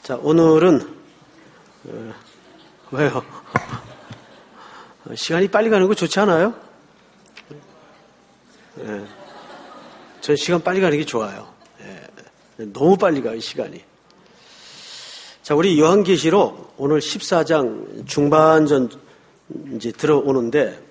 자, 오늘은 왜요? 시간이 빨리 가는 거 좋지 않아요? 네. 전 시간 빨리 가는 게 좋아요. 네. 너무 빨리 가요, 시간이. 자, 우리 요한계시록 오늘 14장 중반전 이제 들어오는데,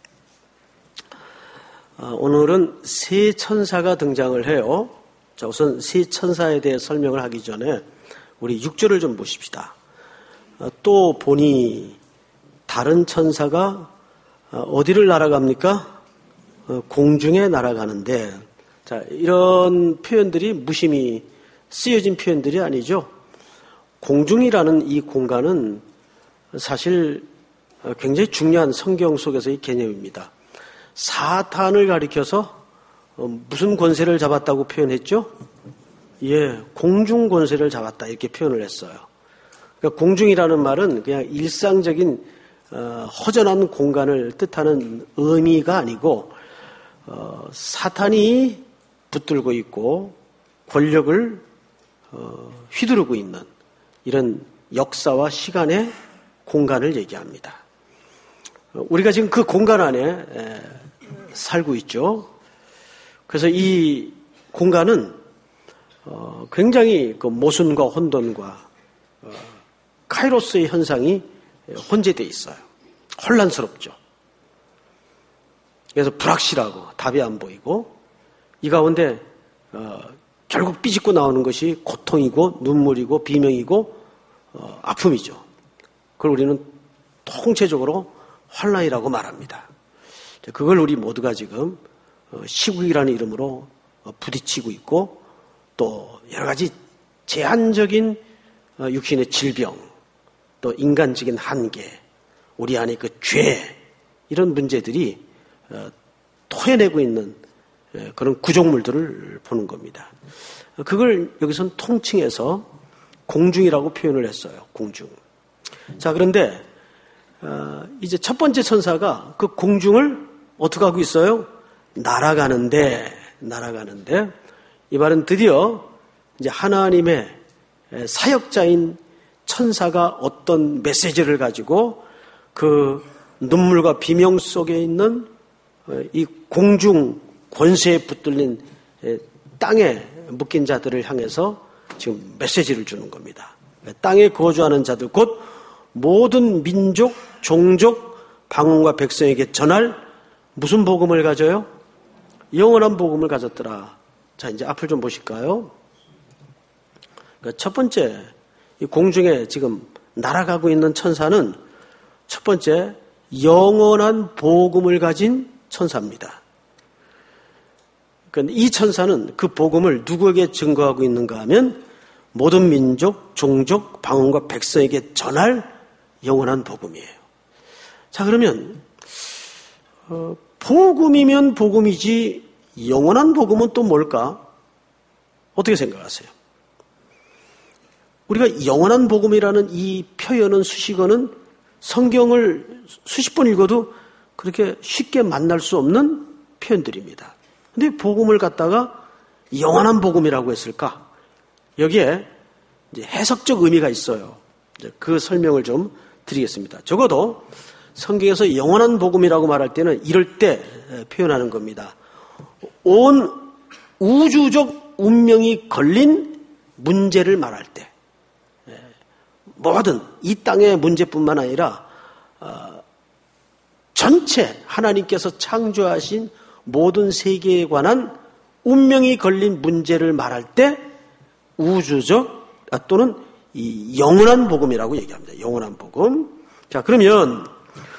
오늘은 세 천사가 등장을 해요. 자, 우선 세 천사에 대해 설명을 하기 전에 우리 6절을 좀 보십시다. 또 보니 다른 천사가 어디를 날아갑니까? 공중에 날아가는데, 자, 이런 표현들이 무심히 쓰여진 표현들이 아니죠. 공중이라는 이 공간은 사실 굉장히 중요한 성경 속에서의 개념입니다. 사탄을 가리켜서 무슨 권세를 잡았다고 표현했죠? 예, 공중 권세를 잡았다 이렇게 표현을 했어요. 그러니까 공중이라는 말은 그냥 일상적인 허전한 공간을 뜻하는 의미가 아니고 사탄이 붙들고 있고 권력을 휘두르고 있는 이런 역사와 시간의 공간을 얘기합니다. 우리가 지금 그 공간 안에 살고 있죠. 그래서 이 공간은 굉장히 그 모순과 혼돈과 카이로스의 현상이 혼재되어 있어요. 혼란스럽죠. 그래서 불확실하고 답이 안 보이고 이 가운데 결국 삐집고 나오는 것이 고통이고 눈물이고 비명이고 아픔이죠. 그걸 우리는 통체적으로 혼란이라고 말합니다. 그걸 우리 모두가 지금 시국이라는 이름으로 부딪히고 있고 또 여러 가지 제한적인 육신의 질병 또 인간적인 한계 우리 안에 그 죄 이런 문제들이 토해내고 있는 그런 구조물들을 보는 겁니다. 그걸 여기서는 통칭해서 공중이라고 표현을 했어요. 공중. 자, 그런데 이제 첫 번째 천사가 그 공중을 어떻게 하고 있어요? 날아가는데 이 말은 드디어 이제 하나님의 사역자인 천사가 어떤 메시지를 가지고 그 눈물과 비명 속에 있는 이 공중 권세에 붙들린 땅에 묶인 자들을 향해서 지금 메시지를 주는 겁니다. 땅에 거주하는 자들 곧 모든 민족, 종족, 방언과 백성에게 전할 무슨 복음을 가져요? 영원한 복음을 가졌더라. 자, 이제 앞을 좀 보실까요? 그러니까 첫 번째, 이 공중에 지금 날아가고 있는 천사는 첫 번째, 영원한 복음을 가진 천사입니다. 그런데 이 천사는 그 복음을 누구에게 증거하고 있는가 하면 모든 민족, 종족, 방언과 백성에게 전할 영원한 복음이에요. 자, 그러면 복음이면 복음이지 영원한 복음은 또 뭘까? 어떻게 생각하세요? 우리가 영원한 복음이라는 이 표현은 수식어는 성경을 수십 번 읽어도 그렇게 쉽게 만날 수 없는 표현들입니다. 근데 복음을 갖다가 영원한 복음이라고 했을까? 여기에 이제 해석적 의미가 있어요. 이제 그 설명을 좀 드리겠습니다. 적어도 성경에서 영원한 복음이라고 말할 때는 이럴 때 표현하는 겁니다. 온 우주적 운명이 걸린 문제를 말할 때 모든 이 땅의 문제뿐만 아니라 전체 하나님께서 창조하신 모든 세계에 관한 운명이 걸린 문제를 말할 때 우주적 또는 이 영원한 복음이라고 얘기합니다. 영원한 복음. 자, 그러면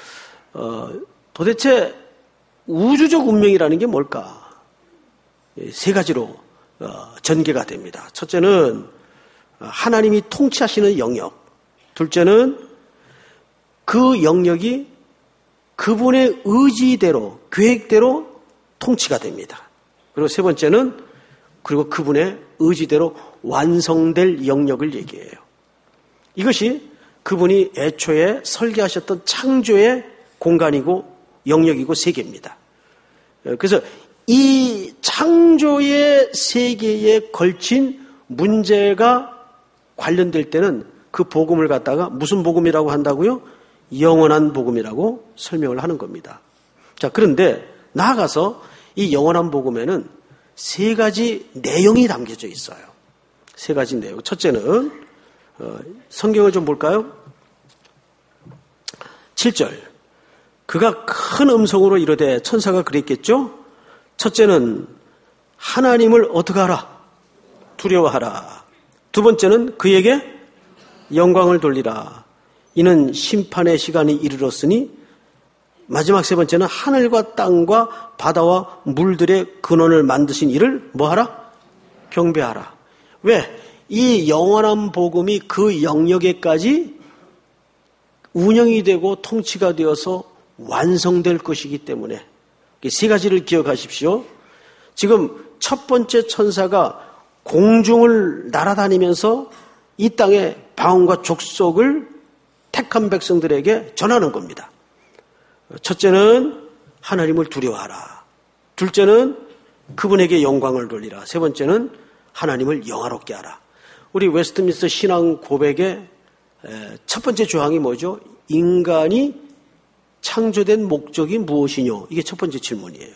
도대체 우주적 운명이라는 게 뭘까? 세 가지로 전개가 됩니다. 첫째는 하나님이 통치하시는 영역. 둘째는 그 영역이 그분의 의지대로, 계획대로 통치가 됩니다. 그리고 세 번째는 그리고 그분의 의지대로 완성될 영역을 얘기해요. 이것이 그분이 애초에 설계하셨던 창조의 공간이고 영역이고 세계입니다. 그래서 이 창조의 세계에 걸친 문제가 관련될 때는 그 복음을 갖다가 무슨 복음이라고 한다고요? 영원한 복음이라고 설명을 하는 겁니다. 자, 그런데 나아가서 이 영원한 복음에는 세 가지 내용이 담겨져 있어요. 세 가지 내용. 첫째는 성경을 좀 볼까요? 7절. 그가 큰 음성으로 이르되, 천사가 그랬겠죠? 첫째는 하나님을 어떻게 하라? 두려워하라. 두 번째는 그에게 영광을 돌리라. 이는 심판의 시간이 이르렀으니, 마지막 세 번째는 하늘과 땅과 바다와 물들의 근원을 만드신 이를 뭐하라? 경배하라. 왜? 이 영원한 복음이 그 영역에까지 운영이 되고 통치가 되어서 완성될 것이기 때문에 세 가지를 기억하십시오. 지금 첫 번째 천사가 공중을 날아다니면서 이 땅의 방언과 족속을 택한 백성들에게 전하는 겁니다. 첫째는 하나님을 두려워하라. 둘째는 그분에게 영광을 돌리라. 세 번째는 하나님을 영화롭게 하라. 우리 웨스트민스터 신앙 고백의 첫 번째 조항이 뭐죠? 인간이 창조된 목적이 무엇이뇨? 이게 첫 번째 질문이에요.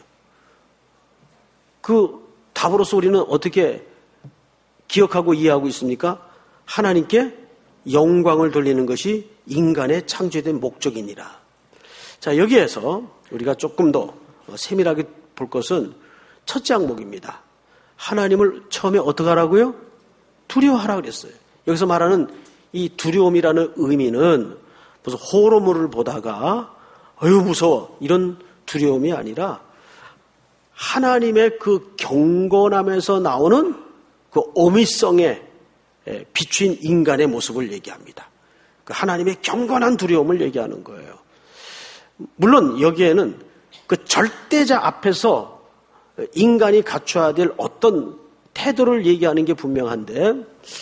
그 답으로서 우리는 어떻게 기억하고 이해하고 있습니까? 하나님께 영광을 돌리는 것이 인간의 창조된 목적이니라. 자, 여기에서 우리가 조금 더 세밀하게 볼 것은 첫째 항목입니다. 하나님을 처음에 어떻게 하라고요? 두려워하라 그랬어요. 여기서 말하는 이 두려움이라는 의미는 무슨 호러물을 보다가 어휴 무서워 이런 두려움이 아니라 하나님의 그 경건함에서 나오는 그 어미성에 비추인 인간의 모습을 얘기합니다. 그 하나님의 경건한 두려움을 얘기하는 거예요. 물론 여기에는 그 절대자 앞에서 인간이 갖춰야 될 어떤 태도를 얘기하는 게 분명한데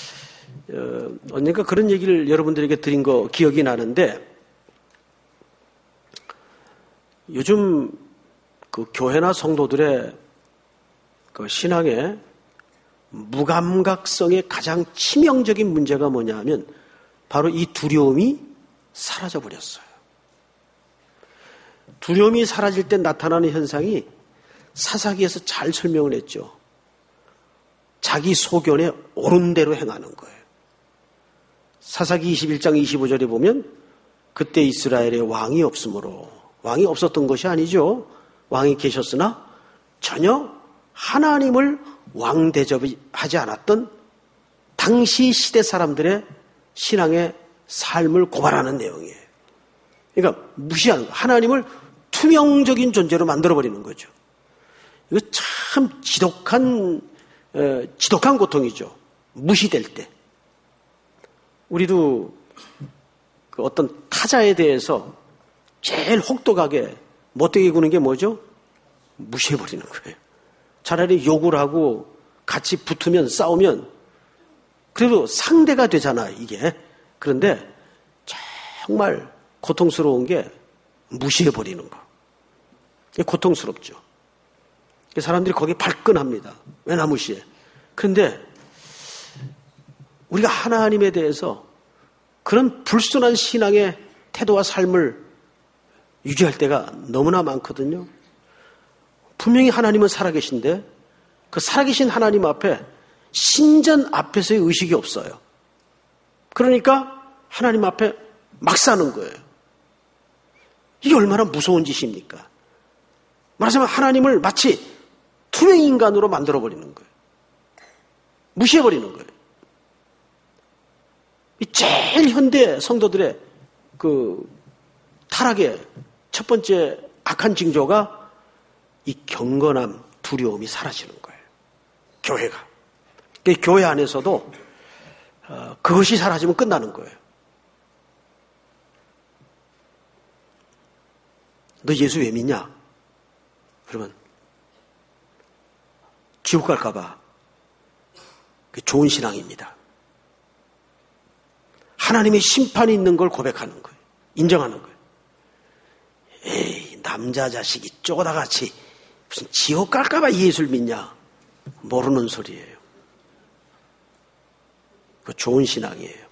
언젠가 그런 얘기를 여러분들에게 드린 거 기억이 나는데 요즘 그 교회나 성도들의 그 신앙의 무감각성의 가장 치명적인 문제가 뭐냐 하면 바로 이 두려움이 사라져 버렸어요. 두려움이 사라질 때 나타나는 현상이 사사기에서 잘 설명을 했죠. 자기 소견에 옳은 대로 행하는 거예요. 사사기 21장 25절에 보면 그때 이스라엘에 왕이 없으므로 왕이 없었던 것이 아니죠. 왕이 계셨으나 전혀 하나님을 왕 대접하지 않았던 당시 시대 사람들의 신앙의 삶을 고발하는 내용이에요. 그러니까 무시하는 거. 하나님을 투명적인 존재로 만들어버리는 거죠. 이거 참 지독한 고통이죠. 무시될 때. 우리도 그 어떤 타자에 대해서 제일 혹독하게 못되게 구는 게 뭐죠? 무시해버리는 거예요. 차라리 욕을 하고 같이 붙으면 싸우면 그래도 상대가 되잖아 이게. 그런데 정말 고통스러운 게 무시해버리는 거. 이게 고통스럽죠. 사람들이 거기에 발끈합니다. 왜 나 무시해? 그런데 우리가 하나님에 대해서 그런 불순한 신앙의 태도와 삶을 유지할 때가 너무나 많거든요. 분명히 하나님은 살아계신데 그 살아계신 하나님 앞에 신전 앞에서의 의식이 없어요. 그러니까 하나님 앞에 막 사는 거예요. 이게 얼마나 무서운 짓입니까? 말하자면 하나님을 마치 투명인간으로 만들어버리는 거예요. 무시해버리는 거예요. 이 제일 현대 성도들의 그 타락의 첫 번째 악한 징조가 이 경건함, 두려움이 사라지는 거예요. 교회가. 교회 안에서도 그것이 사라지면 끝나는 거예요. 너 예수 왜 믿냐? 그러면 지옥 갈까 봐. 그게 좋은 신앙입니다. 하나님의 심판이 있는 걸 고백하는 거예요. 인정하는 거예요. 에이, 남자 자식이 쪼다같이 무슨 지옥 갈까 봐 예수를 믿냐? 모르는 소리예요. 그 좋은 신앙이에요.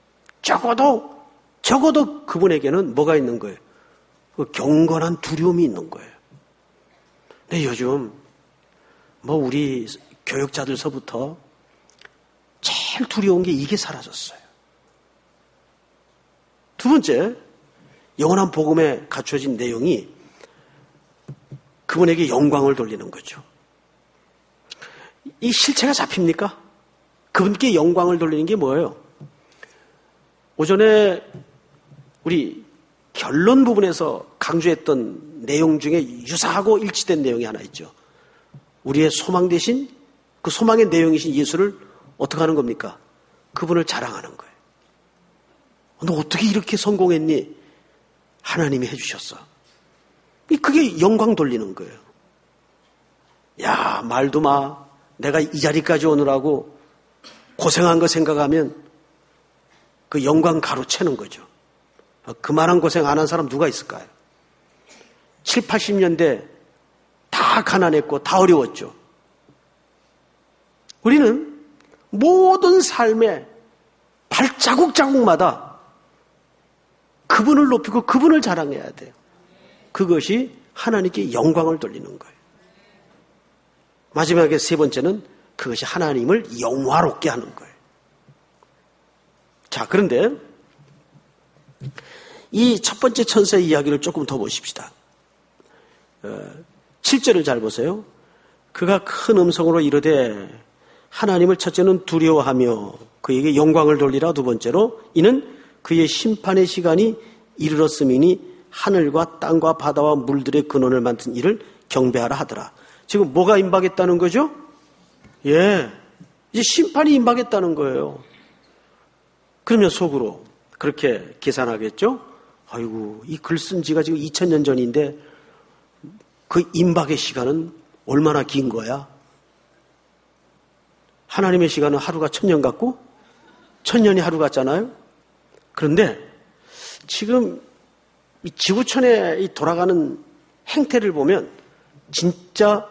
적어도 그분에게는 뭐가 있는 거예요? 그 경건한 두려움이 있는 거예요. 근데 요즘 우리 교육자들서부터 제일 두려운 게 이게 사라졌어요. 두 번째, 영원한 복음에 갖춰진 내용이 그분에게 영광을 돌리는 거죠. 이 실체가 잡힙니까? 그분께 영광을 돌리는 게 뭐예요? 오전에 우리 결론 부분에서 강조했던 내용 중에 유사하고 일치된 내용이 하나 있죠. 우리의 소망 대신 그 소망의 내용이신 예수를 어떻게 하는 겁니까? 그분을 자랑하는 거예요. 너 어떻게 이렇게 성공했니? 하나님이 해주셨어. 그게 영광 돌리는 거예요. 야, 말도 마. 내가 이 자리까지 오느라고 고생한 거 생각하면 그 영광 가로채는 거죠. 그만한 고생 안 한 사람 누가 있을까요? 7, 80년대 다 가난했고 다 어려웠죠. 우리는 모든 삶의 발자국자국마다 그분을 높이고 그분을 자랑해야 돼요. 그것이 하나님께 영광을 돌리는 거예요. 마지막에 세 번째는 그것이 하나님을 영화롭게 하는 거예요. 자, 그런데 이 첫 번째 천사의 이야기를 조금 더 보십시다. 7절을 잘 보세요. 그가 큰 음성으로 이르되 하나님을 첫째는 두려워하며 그에게 영광을 돌리라. 두 번째로 이는 그의 심판의 시간이 이르렀음이니 하늘과 땅과 바다와 물들의 근원을 만든 이를 경배하라 하더라. 지금 뭐가 임박했다는 거죠? 예, 이제 심판이 임박했다는 거예요. 그러면 속으로 그렇게 계산하겠죠? 아이고, 이 글 쓴 지가 지금 2000년 전인데 그 임박의 시간은 얼마나 긴 거야? 하나님의 시간은 하루가 1000년 같고 1000년이 하루 같잖아요. 그런데 지금 이 지구촌에 이 돌아가는 행태를 보면 진짜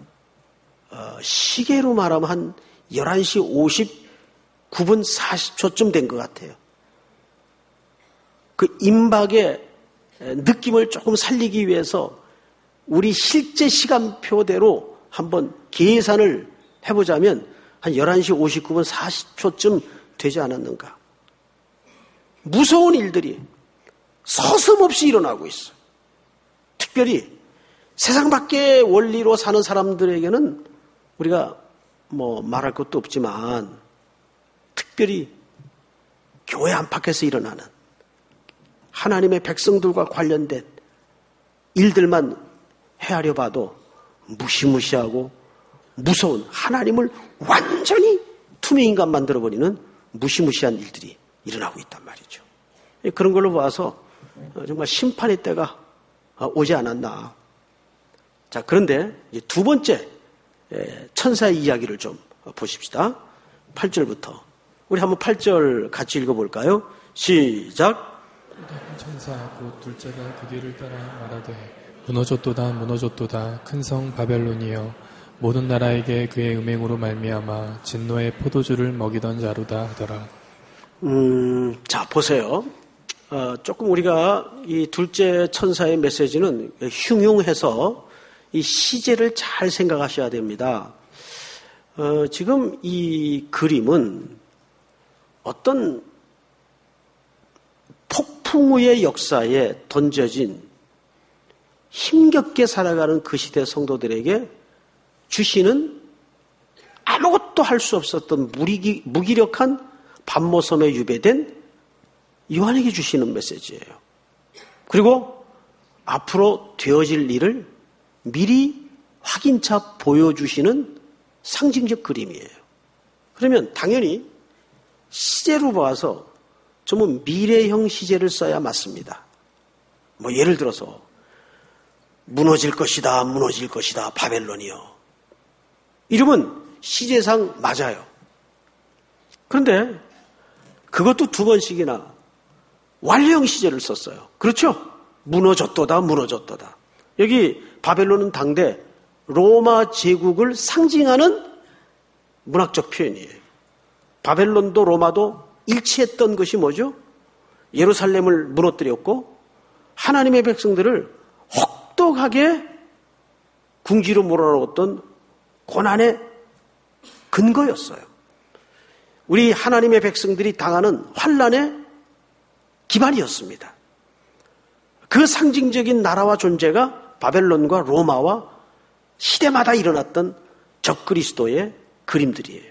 시계로 말하면 한 11시 59분 40초쯤 된 것 같아요. 그 임박의 느낌을 조금 살리기 위해서 우리 실제 시간표대로 한번 계산을 해보자면 한 11시 59분 40초쯤 되지 않았는가. 무서운 일들이 서슴없이 일어나고 있어요. 특별히 세상 밖의 원리로 사는 사람들에게는 우리가 말할 것도 없지만 특별히 교회 안팎에서 일어나는 하나님의 백성들과 관련된 일들만 헤아려 봐도 무시무시하고 무서운 하나님을 완전히 투명인간 만들어버리는 무시무시한 일들이 일어나고 있단 말이죠. 그런 걸로 봐서 정말 심판의 때가 오지 않았나. 자, 그런데 이제 두 번째 천사의 이야기를 좀 보십시다. 8절부터. 우리 한번 8절 같이 읽어볼까요? 시작. 천사 곧 둘째가 그 뒤를 따라 말하되 무너졌도다 무너졌도다 큰 성 바벨론이여 모든 나라에게 그의 음행으로 말미암아 진노의 포도주를 먹이던 자루다 하더라. 자, 보세요. 조금 우리가 이 둘째 천사의 메시지는 흉흉해서 이 시제를 잘 생각하셔야 됩니다. 지금 이 그림은 어떤 폭풍우의 역사에 던져진 힘겹게 살아가는 그 시대 성도들에게 주시는 아무것도 할 수 없었던 무기력한 밤모섬에 유배된 요한에게 주시는 메시지예요. 그리고 앞으로 되어질 일을 미리 확인차 보여주시는 상징적 그림이에요. 그러면 당연히 시제로 봐서 좀 미래형 시제를 써야 맞습니다. 예를 들어서 무너질 것이다 무너질 것이다 바벨론이요. 이름은 시제상 맞아요. 그런데 그것도 두 번씩이나 완료형 시제를 썼어요. 그렇죠? 무너졌도다 무너졌도다. 여기 바벨론은 당대 로마 제국을 상징하는 문학적 표현이에요. 바벨론도 로마도 일치했던 것이 뭐죠? 예루살렘을 무너뜨렸고 하나님의 백성들을 혹독하게 궁지로 몰아넣었던 고난의 근거였어요. 우리 하나님의 백성들이 당하는 환난의 기반이었습니다. 그 상징적인 나라와 존재가 바벨론과 로마와 시대마다 일어났던 적그리스도의 그림들이에요.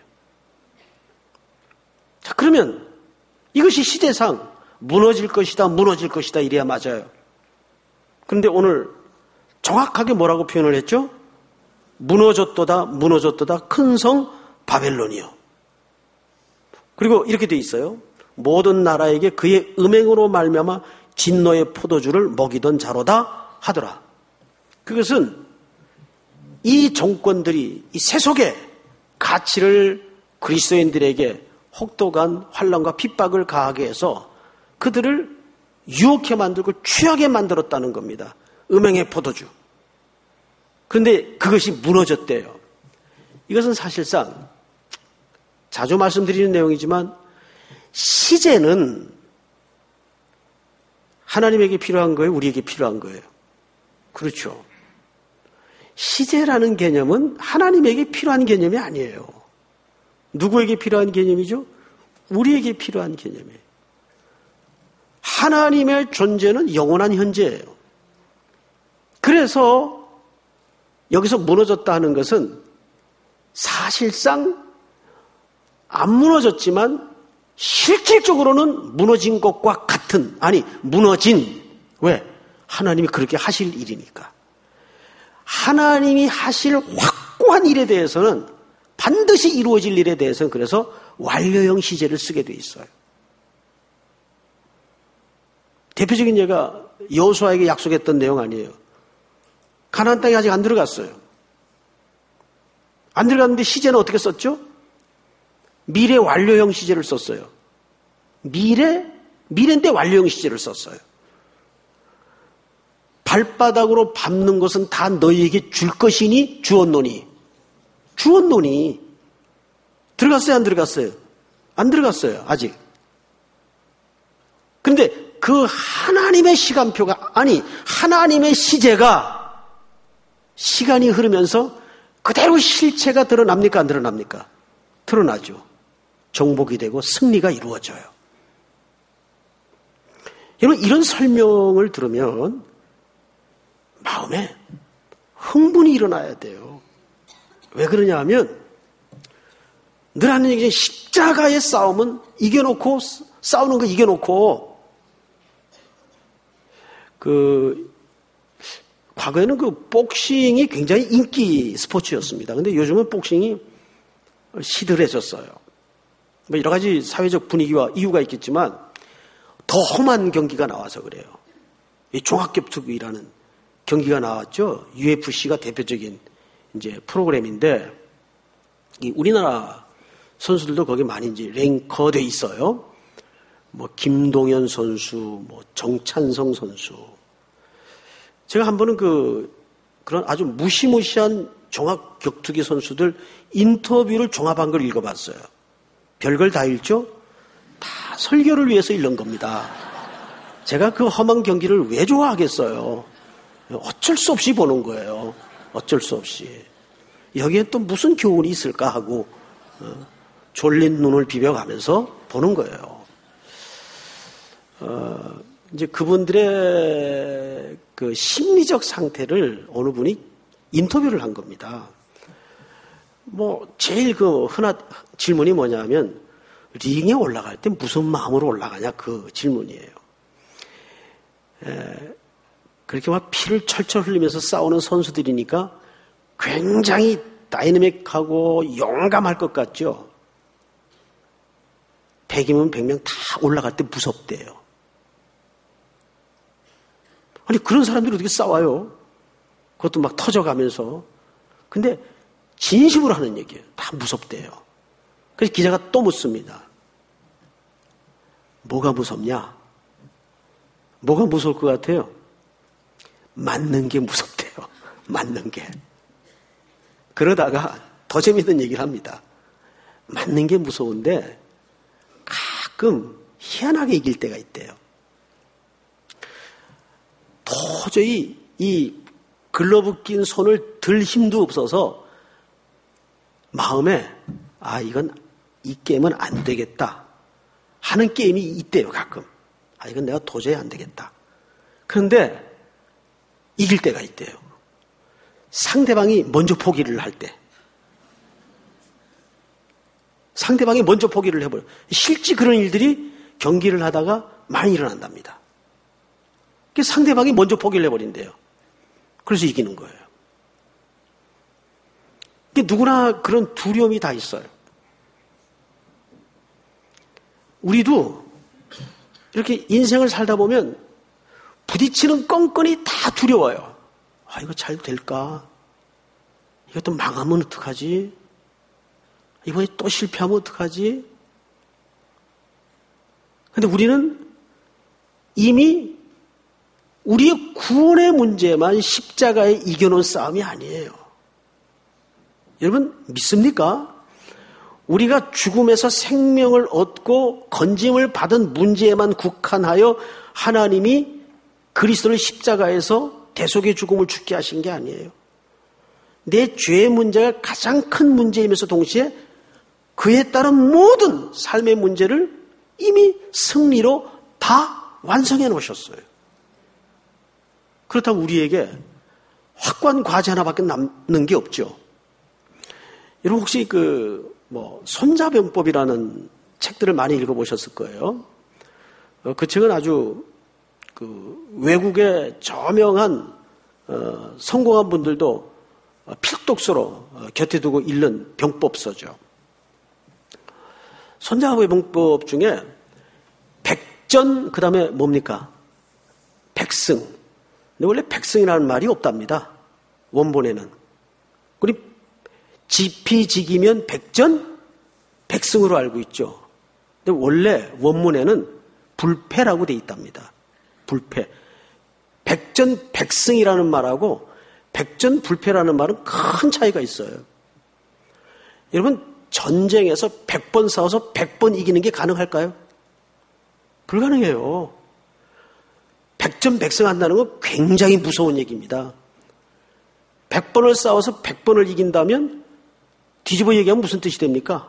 자, 그러면 이것이 시대상 무너질 것이다, 무너질 것이다 이래야 맞아요. 그런데 오늘 정확하게 뭐라고 표현을 했죠? 무너졌도다, 무너졌도다, 큰 성 바벨론이요. 그리고 이렇게 돼 있어요. 모든 나라에게 그의 음행으로 말미암아 진노의 포도주를 먹이던 자로다 하더라. 그것은 이 정권들이 이 세속의 가치를 그리스도인들에게 혹독한 환난과 핍박을 가하게 해서 그들을 유혹해 만들고 취하게 만들었다는 겁니다. 음행의 포도주. 그런데 그것이 무너졌대요. 이것은 사실상 자주 말씀드리는 내용이지만 시제는 하나님에게 필요한 거예요? 우리에게 필요한 거예요? 그렇죠. 시제라는 개념은 하나님에게 필요한 개념이 아니에요. 누구에게 필요한 개념이죠? 우리에게 필요한 개념이에요. 하나님의 존재는 영원한 현재예요. 그래서 여기서 무너졌다 하는 것은 사실상 안 무너졌지만 실질적으로는 무너진 것과 같은, 아니 무너진, 왜? 하나님이 그렇게 하실 일이니까. 하나님이 하실 확고한 일에 대해서는 반드시 이루어질 일에 대해서는 그래서 완료형 시제를 쓰게 돼 있어요. 대표적인 예가 여호수아에게 약속했던 내용 아니에요. 가나안 땅에 아직 안 들어갔어요. 안 들어갔는데 시제는 어떻게 썼죠? 미래 완료형 시제를 썼어요. 미래인데 완료형 시제를 썼어요. 발바닥으로 밟는 것은 다 너희에게 줄 것이니 주었노니. 주었노니. 들어갔어요, 안 들어갔어요? 안 들어갔어요, 아직. 그런데 그 하나님의 시간표가, 아니 하나님의 시제가 시간이 흐르면서 그대로 실체가 드러납니까, 안 드러납니까? 드러나죠. 정복이 되고 승리가 이루어져요. 여러분, 이런 설명을 들으면 마음에 흥분이 일어나야 돼요. 왜 그러냐 하면 늘 하는 얘기는 십자가의 싸움은 이겨놓고, 싸우는 거 이겨놓고, 과거에는 복싱이 굉장히 인기 스포츠였습니다. 근데 요즘은 복싱이 시들해졌어요. 여러 가지 사회적 분위기와 이유가 있겠지만 더 험한 경기가 나와서 그래요. 이 종합격투기라는 경기가 나왔죠. UFC가 대표적인 이제 프로그램인데, 이 우리나라 선수들도 거기 많이 이제 랭커돼 있어요. 뭐 김동현 선수, 뭐 정찬성 선수. 제가 한 번은 그런 아주 무시무시한 종합격투기 선수들 인터뷰를 종합한 걸 읽어봤어요. 별걸 다 읽죠? 다 설교를 위해서 읽는 겁니다. 제가 그 험한 경기를 왜 좋아하겠어요? 어쩔 수 없이 보는 거예요. 어쩔 수 없이. 여기에 또 무슨 교훈이 있을까 하고 졸린 눈을 비벼가면서 보는 거예요. 이제 그분들의 그 심리적 상태를 어느 분이 인터뷰를 한 겁니다. 뭐 제일 흔한 질문이 뭐냐면 링에 올라갈 때 무슨 마음으로 올라가냐, 그 질문이에요. 그렇게 막 피를 철철 흘리면서 싸우는 선수들이니까 굉장히 다이내믹하고 용감할 것 같죠. 100이면 100명 다 올라갈 때 무섭대요. 아니, 그런 사람들이 어떻게 싸워요? 그것도 막 터져가면서. 근데 진심으로 하는 얘기예요. 다 무섭대요. 그래서 기자가 또 묻습니다. 뭐가 무섭냐? 뭐가 무서울 것 같아요? 맞는 게 무섭대요. 맞는 게. 그러다가 더 재밌는 얘기를 합니다. 맞는 게 무서운데 가끔 희한하게 이길 때가 있대요. 도저히 이 글러브 낀 손을 들 힘도 없어서 마음에 이건 이 게임은 안 되겠다 하는 게임이 있대요. 가끔. 이건 내가 도저히 안 되겠다. 그런데 이길 때가 있대요. 상대방이 먼저 포기를 할 때. 상대방이 먼저 포기를 해버려요. 실제 그런 일들이 경기를 하다가 많이 일어난답니다. 상대방이 먼저 포기를 해버린대요. 그래서 이기는 거예요. 누구나 그런 두려움이 다 있어요. 우리도 이렇게 인생을 살다 보면 부딪히는 건건이 다 두려워요. 이거 잘 될까? 이것도 망하면 어떡하지? 이번에 또 실패하면 어떡하지? 근데 우리는 이미 우리의 구원의 문제만 십자가에 이겨놓은 싸움이 아니에요. 여러분 믿습니까? 우리가 죽음에서 생명을 얻고 건짐을 받은 문제에만 국한하여 하나님이 그리스도를 십자가에서 대속의 죽음을 죽게 하신 게 아니에요. 내 죄의 문제가 가장 큰 문제이면서 동시에 그에 따른 모든 삶의 문제를 이미 승리로 다 완성해 놓으셨어요. 그렇다고 우리에게 확고한 과제 하나밖에 남는 게 없죠. 여러분 혹시 손자병법이라는 책들을 많이 읽어보셨을 거예요. 그 책은 아주 외국의 저명한 성공한 분들도 필독서로 곁에 두고 읽는 병법서죠. 손자병법 중에 백전 그 다음에 뭡니까? 백승. 근데 원래 백승이라는 말이 없답니다. 원본에는. 우리 지피지기면 백전 백승으로 알고 있죠. 근데 원래 원문에는 불패라고 돼 있답니다. 불패. 백전 백승이라는 말하고 백전 불패라는 말은 큰 차이가 있어요. 여러분 전쟁에서 100번 싸워서 100번 이기는 게 가능할까요? 불가능해요. 백전백승한다는 건 굉장히 무서운 얘기입니다. 100번을 싸워서 100번을 이긴다면 뒤집어 얘기하면 무슨 뜻이 됩니까?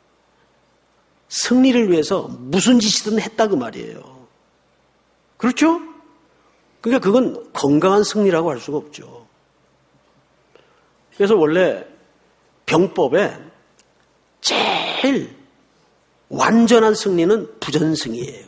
승리를 위해서 무슨 짓이든 했다 그 말이에요. 그렇죠? 그러니까 그건 건강한 승리라고 할 수가 없죠. 그래서 원래 병법에 제일 완전한 승리는 부전승이에요.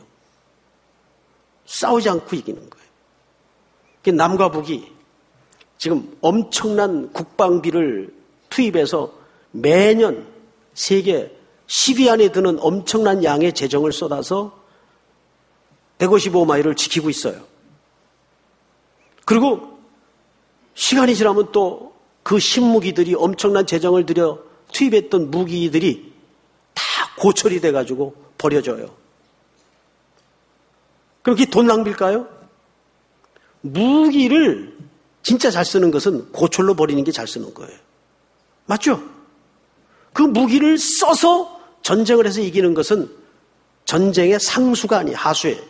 싸우지 않고 이기는 거예요. 남과 북이 지금 엄청난 국방비를 투입해서 매년 세계 10위 안에 드는 엄청난 양의 재정을 쏟아서 155마일을 지키고 있어요. 그리고 시간이 지나면 또 그 신무기들이 엄청난 재정을 들여 투입했던 무기들이 다 고철이 돼가지고 버려져요. 그럼 그게 돈 낭비일까요? 무기를 진짜 잘 쓰는 것은 고철로 버리는 게 잘 쓰는 거예요. 맞죠? 그 무기를 써서 전쟁을 해서 이기는 것은 전쟁의 상수가 아니에요. 하수예요.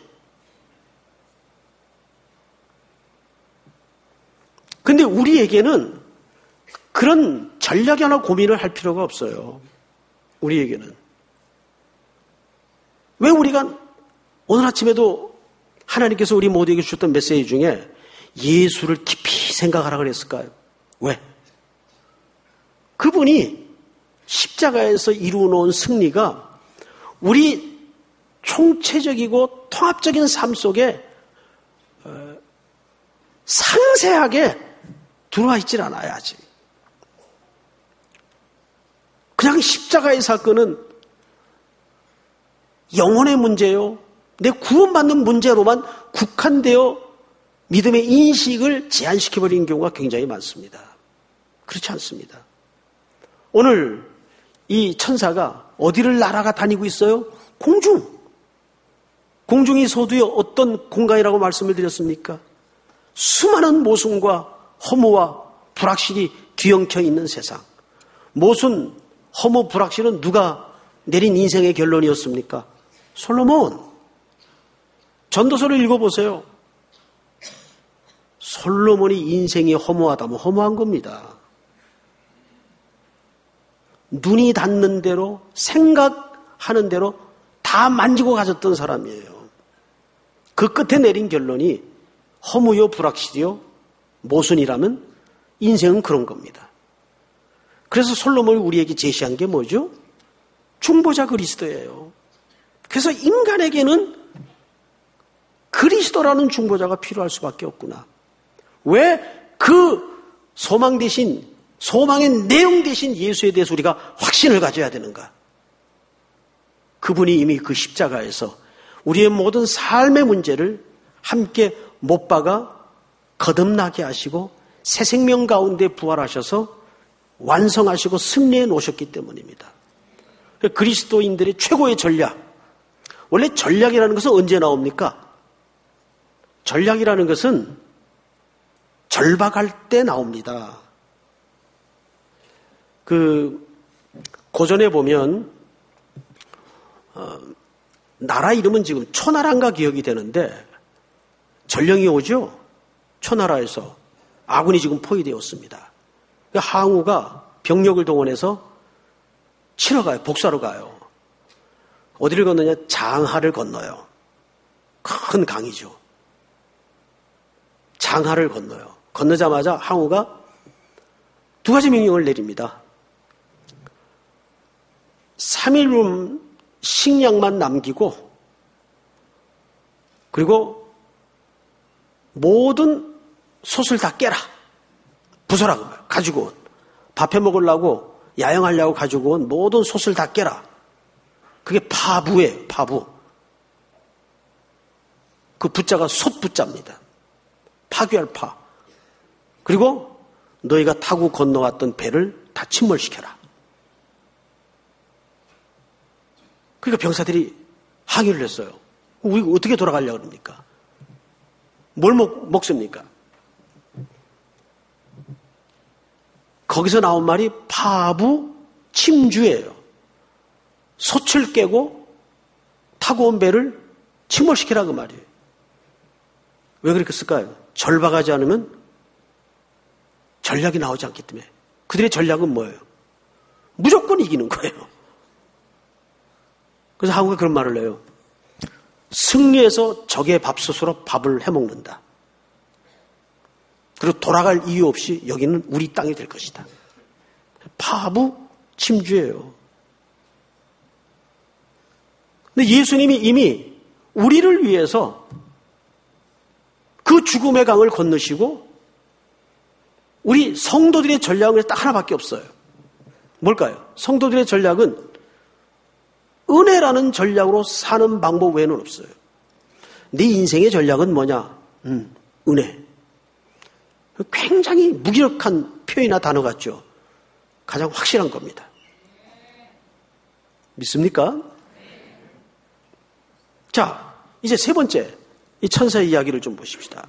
근데 우리에게는 그런 전략이 하나 고민을 할 필요가 없어요. 우리에게는. 왜 우리가 오늘 아침에도 하나님께서 우리 모두에게 주셨던 메시지 중에 예수를 깊이 생각하라 그랬을까요? 왜? 그분이 십자가에서 이루어놓은 승리가 우리 총체적이고 통합적인 삶 속에 상세하게 들어와 있질 않아요, 아직. 그냥 십자가의 사건은 영혼의 문제요. 내 구원받는 문제로만 국한되어 믿음의 인식을 제한시켜버리는 경우가 굉장히 많습니다. 그렇지 않습니다. 오늘 이 천사가 어디를 날아가 다니고 있어요? 공중. 공중이 서두에 어떤 공간이라고 말씀을 드렸습니까? 수많은 모순과 허무와 불확실이 뒤엉켜 있는 세상. 모순, 허무, 불확실은 누가 내린 인생의 결론이었습니까? 솔로몬, 전도서를 읽어보세요. 솔로몬이 인생이 허무하다면 허무한 겁니다. 눈이 닿는 대로, 생각하는 대로 다 만지고 가졌던 사람이에요. 그 끝에 내린 결론이 허무요 불확실이요 모순이라면 인생은 그런 겁니다. 그래서 솔로몬이 우리에게 제시한 게 뭐죠? 중보자 그리스도예요. 그래서 인간에게는 그리스도라는 중보자가 필요할 수밖에 없구나. 왜 그 소망 대신, 소망의 내용 대신 예수에 대해서 우리가 확신을 가져야 되는가? 그분이 이미 그 십자가에서 우리의 모든 삶의 문제를 함께 못 박아 거듭나게 하시고 새 생명 가운데 부활하셔서 완성하시고 승리해 놓으셨기 때문입니다. 그리스도인들의 최고의 전략. 원래 전략이라는 것은 언제 나옵니까? 전략이라는 것은 절박할 때 나옵니다. 고전에 보면 나라 이름은 지금 초나라인가 기억이 되는데 전령이 오죠. 초나라에서 아군이 지금 포위되었습니다. 항우가 병력을 동원해서 치러 가요. 복사로 가요. 어디를 건너냐? 장하를 건너요. 큰 강이죠. 장하를 건너요. 건너자마자 항우가 두 가지 명령을 내립니다. 3일 후 식량만 남기고 그리고 모든 솥을 다 깨라. 부숴라. 가지고 온. 밥해 먹으려고 야영하려고 가지고 온 모든 솥을 다 깨라. 그게 파부예요. 파부. 그 부자가 솥부자입니다. 파괴할 파. 그리고 너희가 타고 건너왔던 배를 다 침몰시켜라. 그러니까 병사들이 항의를 했어요. 우리 어떻게 돌아가려고 그럽니까? 뭘 먹습니까? 거기서 나온 말이 파부 침주예요. 솥을 깨고 타고 온 배를 침몰시키라 그 말이에요. 왜 그렇게 쓸까요? 절박하지 않으면 전략이 나오지 않기 때문에. 그들의 전략은 뭐예요? 무조건 이기는 거예요. 그래서 한국에 그런 말을 해요. 승리해서 적의 밥솥으로 밥을 해먹는다. 그리고 돌아갈 이유 없이 여기는 우리 땅이 될 것이다. 파부 침주예요. 근데 예수님이 이미 우리를 위해서 그 죽음의 강을 건너시고 우리 성도들의 전략은 딱 하나밖에 없어요. 뭘까요? 성도들의 전략은 은혜라는 전략으로 사는 방법 외에는 없어요. 네 인생의 전략은 뭐냐? 은혜. 굉장히 무기력한 표현이나 단어 같죠? 가장 확실한 겁니다. 믿습니까? 자, 이제 세 번째, 이 천사의 이야기를 좀 보십시다.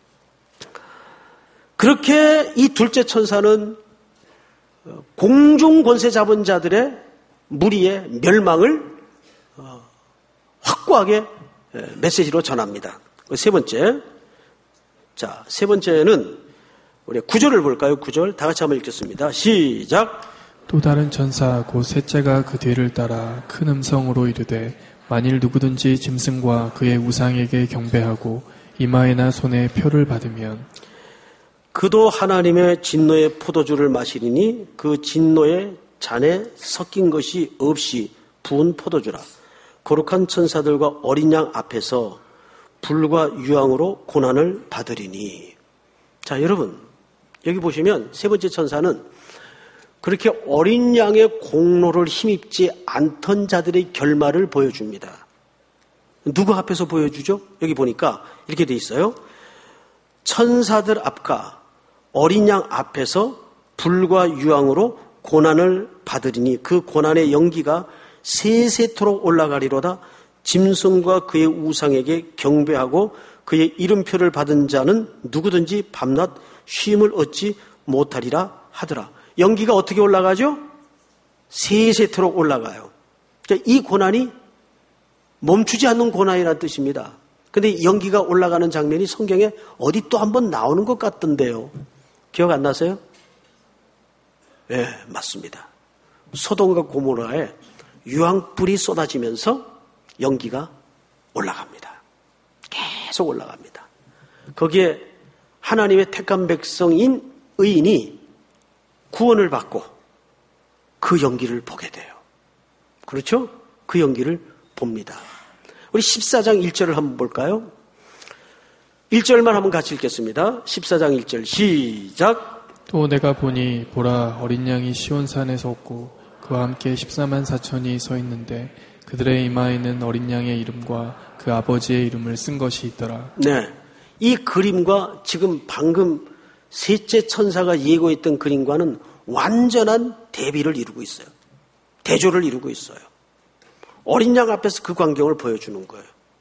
그렇게 이 둘째 천사는 공중 권세 잡은 자들의 무리의 멸망을 확고하게 메시지로 전합니다. 세 번째. 자, 세 번째는 우리 9절을 볼까요? 9절. 다 같이 한번 읽겠습니다. 시작. 또 다른 천사 곧 셋째가 그 뒤를 따라 큰 음성으로 이르되 만일 누구든지 짐승과 그의 우상에게 경배하고 이마에나 손에 표를 받으면 그도 하나님의 진노의 포도주를 마시리니 그 진노의 잔에 섞인 것이 없이 부은 포도주라. 거룩한 천사들과 어린 양 앞에서 불과 유황으로 고난을 받으리니. 자, 여러분 여기 보시면 세 번째 천사는 그렇게 어린 양의 공로를 힘입지 않던 자들의 결말을 보여줍니다. 누구 앞에서 보여주죠? 여기 보니까 이렇게 돼 있어요. 천사들 앞과 어린 양 앞에서 불과 유황으로 고난을 받으리니 그 고난의 연기가 세세토록 올라가리로다. 짐승과 그의 우상에게 경배하고 그의 이름표를 받은 자는 누구든지 밤낮 쉼을 얻지 못하리라 하더라. 연기가 어떻게 올라가죠? 세세토록 올라가요. 그러니까 이 고난이 멈추지 않는 고난이라는 뜻입니다. 근데 연기가 올라가는 장면이 성경에 어디 또 한번 나오는 것 같던데요. 기억 안 나세요? 네, 맞습니다. 소돔과 고모라에 유황불이 쏟아지면서 연기가 올라갑니다. 계속 올라갑니다. 거기에 하나님의 택한 백성인 의인이 구원을 받고 그 연기를 보게 돼요. 그렇죠? 그 연기를 봅니다. 우리 14장 1절을 한번 볼까요? 1절만 한번 같이 읽겠습니다. 14장 1절 시작. 또 내가 보니 보라 어린 양이 시온산에 섰고 그와 함께 14만 4천이 서 있는데 그들의 이마에는 어린 양의 이름과 그 아버지의 이름을 쓴 것이 있더라. 네, 이 그림과 지금 방금 셋째 천사가 예고했던 그림과는 완전한 대비를 이루고 있어요. 대조를 이루고 있어요. 어린 양 앞에서 그 광경을 보여주는 거예요.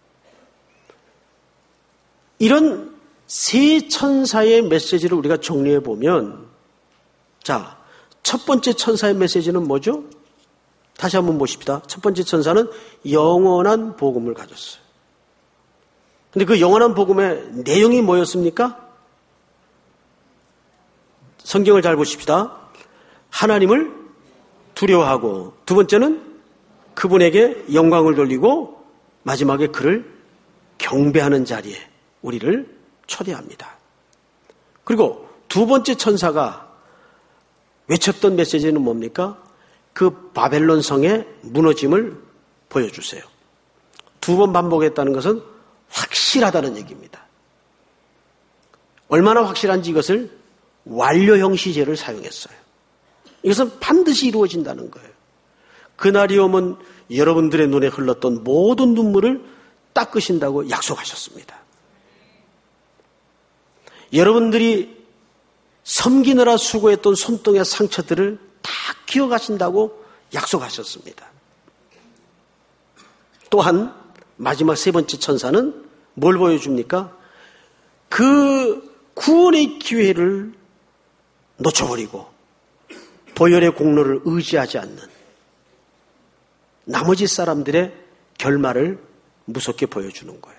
이런 세 천사의 메시지를 우리가 정리해 보면, 자, 첫 번째 천사의 메시지는 뭐죠? 다시 한번 보십시다. 첫 번째 천사는 영원한 복음을 가졌어요. 근데 그 영원한 복음의 내용이 뭐였습니까? 성경을 잘 보십시다. 하나님을 두려워하고, 두 번째는 그분에게 영광을 돌리고, 마지막에 그를 경배하는 자리에 우리를 초대합니다. 그리고 두 번째 천사가 외쳤던 메시지는 뭡니까? 그 바벨론 성의 무너짐을 보여주세요. 두 번 반복했다는 것은 확실하다는 얘기입니다. 얼마나 확실한지 이것을 완료형 시제를 사용했어요. 이것은 반드시 이루어진다는 거예요. 그날이 오면 여러분들의 눈에 흘렀던 모든 눈물을 닦으신다고 약속하셨습니다. 여러분들이 섬기느라 수고했던 손등의 상처들을 다 기억하신다고 약속하셨습니다. 또한 마지막 세 번째 천사는 뭘 보여줍니까? 그 구원의 기회를 놓쳐버리고 보혈의 공로를 의지하지 않는 나머지 사람들의 결말을 무섭게 보여주는 거예요.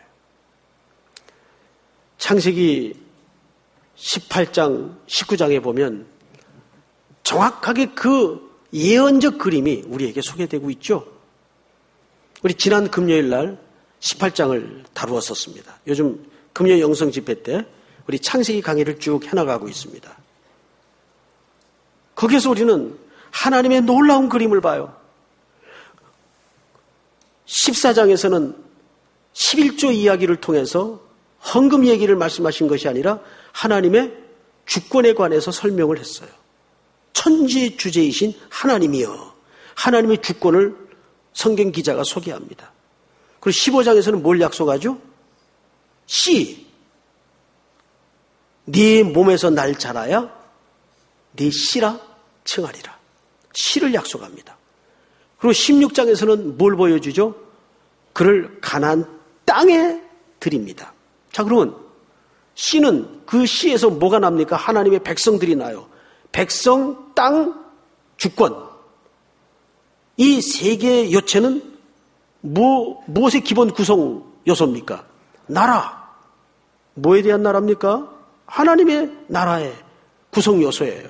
창세기 18장, 19장에 보면 정확하게 그 예언적 그림이 우리에게 소개되고 있죠. 우리 지난 금요일 날 18장을 다루었었습니다. 요즘 금요 영성 집회 때 우리 창세기 강의를 쭉 해나가고 있습니다. 거기에서 우리는 하나님의 놀라운 그림을 봐요. 14장에서는 11조 이야기를 통해서 헌금 얘기를 말씀하신 것이 아니라 하나님의 주권에 관해서 설명을 했어요. 천지의 주제이신 하나님이여, 하나님의 주권을 성경 기자가 소개합니다. 그리고 15장에서는 뭘 약속하죠? 씨, 네 몸에서 날 자라야 네 씨라 칭하리라. 씨를 약속합니다. 그리고 16장에서는 뭘 보여주죠? 그를 가나안 땅에 드립니다. 자, 그러면 씨는 그 씨에서 뭐가 납니까? 하나님의 백성들이 나요. 백성, 땅, 주권. 이 세 개의 요체는 무엇의 기본 구성 요소입니까? 나라. 뭐에 대한 나라입니까? 하나님의 나라의 구성 요소예요.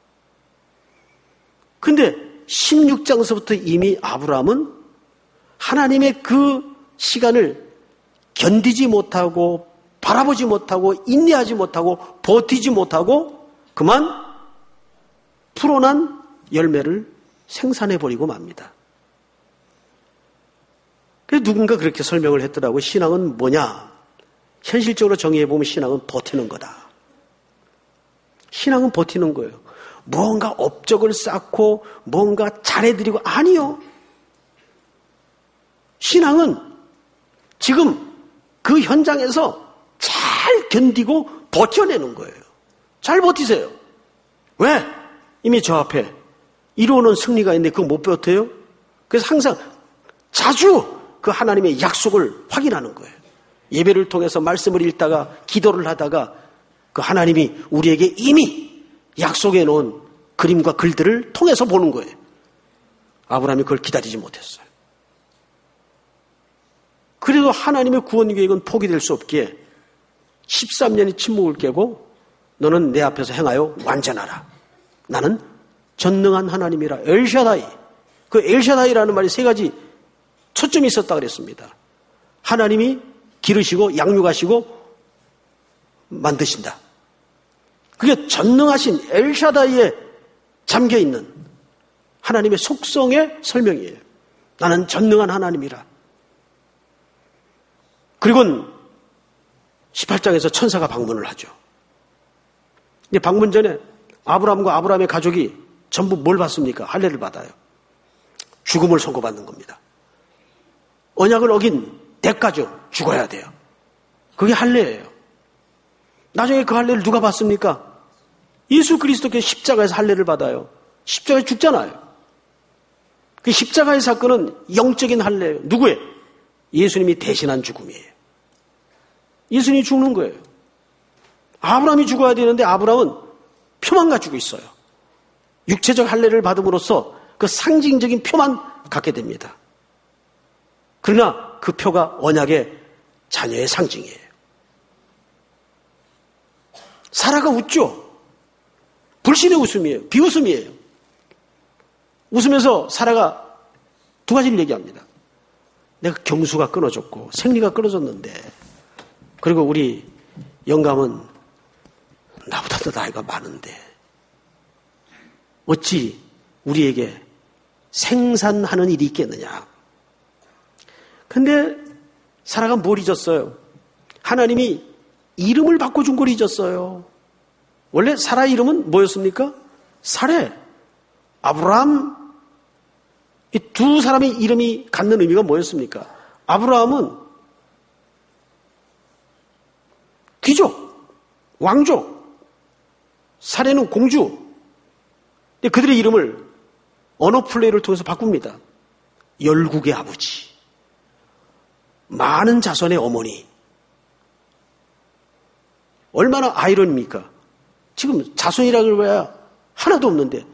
근데 16장서부터 이미 아브라함은 하나님의 그 시간을 견디지 못하고 바라보지 못하고 인내하지 못하고 버티지 못하고 그만 풀어난 열매를 생산해버리고 맙니다. 그래서 누군가 그렇게 설명을 했더라고요. 신앙은 뭐냐? 현실적으로 정의해보면 신앙은 버티는 거다. 신앙은 버티는 거예요. 무언가 업적을 쌓고 뭔가 잘해드리고, 아니요. 신앙은 지금 그 현장에서 잘 견디고 버텨내는 거예요. 잘 버티세요. 왜? 이미 저 앞에 이루어놓은 승리가 있는데 그거 못 버텨요? 그래서 항상 자주 그 하나님의 약속을 확인하는 거예요. 예배를 통해서 말씀을 읽다가 기도를 하다가 그 하나님이 우리에게 이미 약속해 놓은 그림과 글들을 통해서 보는 거예요. 아브라함이 그걸 기다리지 못했어요. 그래도 하나님의 구원 계획은 포기될 수 없기에 13년의 침묵을 깨고 너는 내 앞에서 행하여 완전하라. 나는 전능한 하나님이라. 엘샤다이. 그 엘샤다이라는 말이 세 가지 초점이 있었다 그랬습니다. 하나님이 기르시고 양육하시고 만드신다. 그게 전능하신 엘샤다이에 잠겨있는 하나님의 속성의 설명이에요. 나는 전능한 하나님이라. 그리고는 18장에서 천사가 방문을 하죠. 근데 방문 전에 아브라함과 아브라함의 가족이 전부 뭘 받습니까? 할례를 받아요. 죽음을 선고받는 겁니다. 언약을 어긴 대가죠. 죽어야 돼요. 그게 할례예요. 나중에 그 할례를 누가 받습니까? 예수 그리스도께서 십자가에서 할례를 받아요. 십자가에 죽잖아요. 그 십자가의 사건은 영적인 할례예요. 누구예요? 예수님이 대신한 죽음이에요. 예수님이 죽는 거예요. 아브라함이 죽어야 되는데 아브라함은 표만 가지고 있어요. 육체적 할례를 받음으로써 그 상징적인 표만 갖게 됩니다. 그러나 그 표가 언약의 자녀의 상징이에요. 사라가 웃죠. 불신의 웃음이에요. 비웃음이에요. 웃으면서 사라가 두 가지를 얘기합니다. 내가 경수가 끊어졌고 생리가 끊어졌는데, 그리고 우리 영감은 나보다 더 나이가 많은데 어찌 우리에게 생산하는 일이 있겠느냐. 근데 사라가 뭘 잊었어요? 하나님이 이름을 바꿔준 걸 잊었어요. 원래 사라의 이름은 뭐였습니까? 사레, 아브라함. 이 두 사람의 이름이 갖는 의미가 뭐였습니까? 아브라함은 귀족, 왕족, 사레는 공주. 그들의 이름을 언어 플레이를 통해서 바꿉니다. 열국의 아버지, 많은 자손의 어머니. 얼마나 아이러니입니까? 지금 자손이라고 해야 하나도 없는데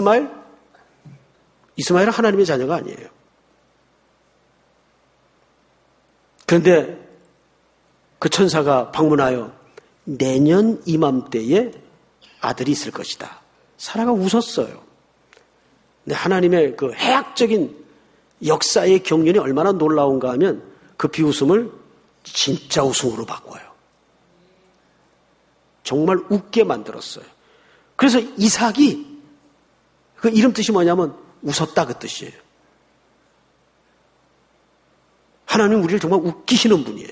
이스마엘은 하나님의 자녀가 아니에요. 그런데 그 천사가 방문하여 내년 이맘때에 아들이 있을 것이다. 사라가 웃었어요. 근데 하나님의 그 해학적인 역사의 경륜이 얼마나 놀라운가 하면 그 비웃음을 진짜 웃음으로 바꿔요. 정말 웃게 만들었어요. 그래서 이삭이 그 이름 뜻이 뭐냐면 웃었다 그 뜻이에요. 하나님 우리를 정말 웃기시는 분이에요.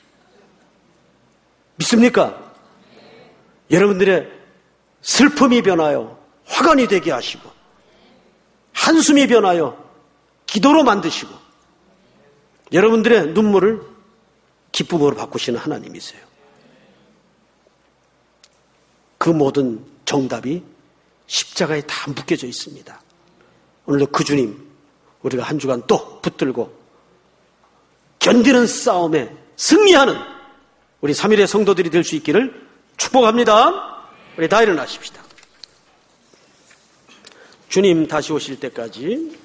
믿습니까? 여러분들의 슬픔이 변하여 화관이 되게 하시고 한숨이 변하여 기도로 만드시고 여러분들의 눈물을 기쁨으로 바꾸시는 하나님이세요. 그 모든 정답이 십자가에 다 묶여져 있습니다. 오늘도 그 주님 우리가 한 주간 또 붙들고 견디는 싸움에 승리하는 우리 3일의 성도들이 될 수 있기를 축복합니다. 우리 다 일어나십시다. 주님 다시 오실 때까지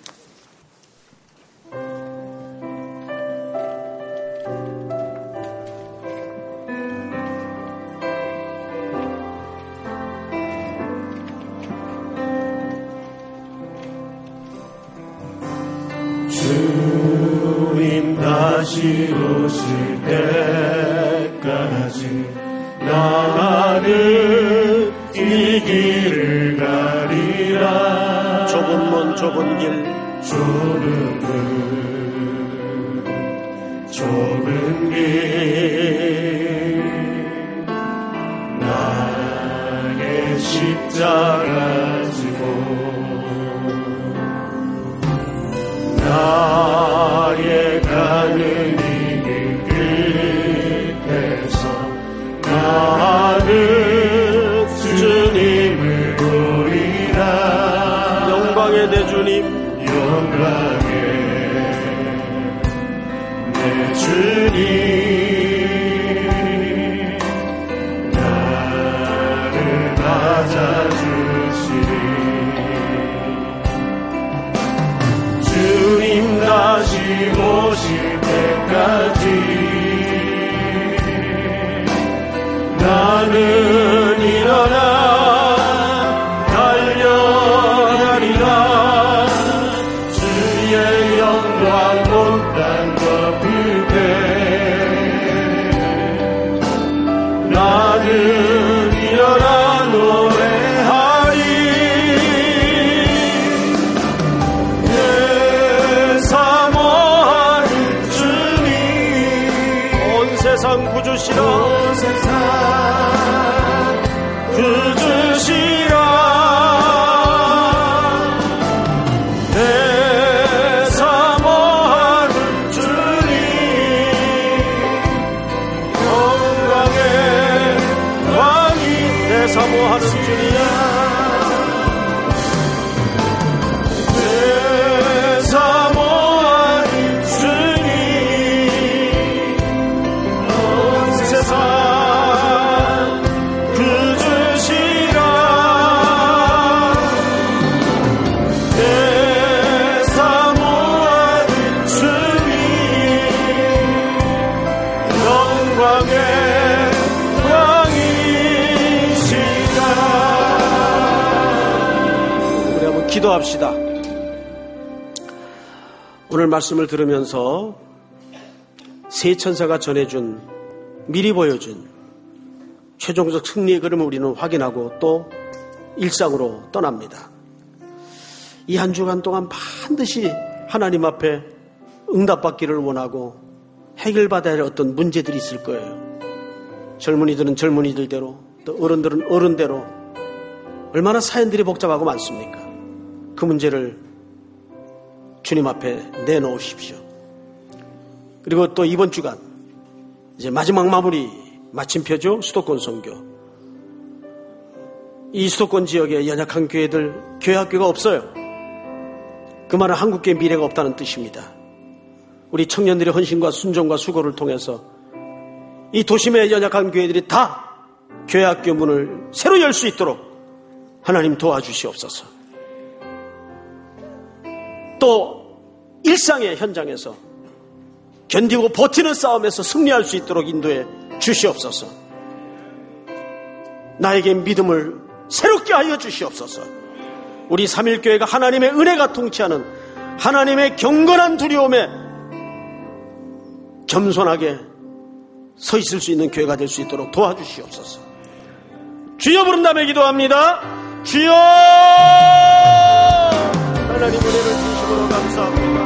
주님 다시 오실 때까지 나는 이 길을 가리라. 좁은 문 좁은 길 좁은 문 좁은 길 나의 십자가 지고 나의 가는 이 길 끝에서 나는 주님을 보리라. 영광의 내 주님, 영광의 내 주님 나를 맞아주시리. 주님 다시 오실 때까지 세상 구주시라 온 세상 구주시라 내 사모하는 주님 영광의 왕이 내 사모하는 주님 기도합시다. 오늘 말씀을 들으면서 세 천사가 전해준, 미리 보여준 최종적 승리의 그림을 우리는 확인하고 또 일상으로 떠납니다. 이 한 주간 동안 반드시 하나님 앞에 응답받기를 원하고 해결받아야 할 어떤 문제들이 있을 거예요. 젊은이들은 젊은이들대로, 또 어른들은 어른대로 얼마나 사연들이 복잡하고 많습니까? 그 문제를 주님 앞에 내놓으십시오. 그리고 또 이번 주간 이제 마지막 마무리 마침표죠. 수도권 선교. 이 수도권 지역에 연약한 교회들, 교회 학교가 없어요. 그 말은 한국교회 미래가 없다는 뜻입니다. 우리 청년들의 헌신과 순종과 수고를 통해서 이 도심의 연약한 교회들이 다 교회 학교 문을 새로 열 수 있도록 하나님 도와주시옵소서. 또 일상의 현장에서 견디고 버티는 싸움에서 승리할 수 있도록 인도해 주시옵소서. 나에게 믿음을 새롭게 하여 주시옵소서. 우리 3.1교회가 하나님의 은혜가 통치하는 하나님의 경건한 두려움에 겸손하게 서 있을 수 있는 교회가 될 수 있도록 도와주시옵소서. 주여 부른다며 기도합니다. 주여! 하나님 은혜를 주심으로 감사합니다.